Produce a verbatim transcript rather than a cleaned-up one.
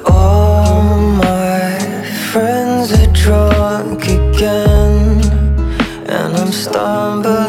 All my friends are drunk again, and I'm stumbling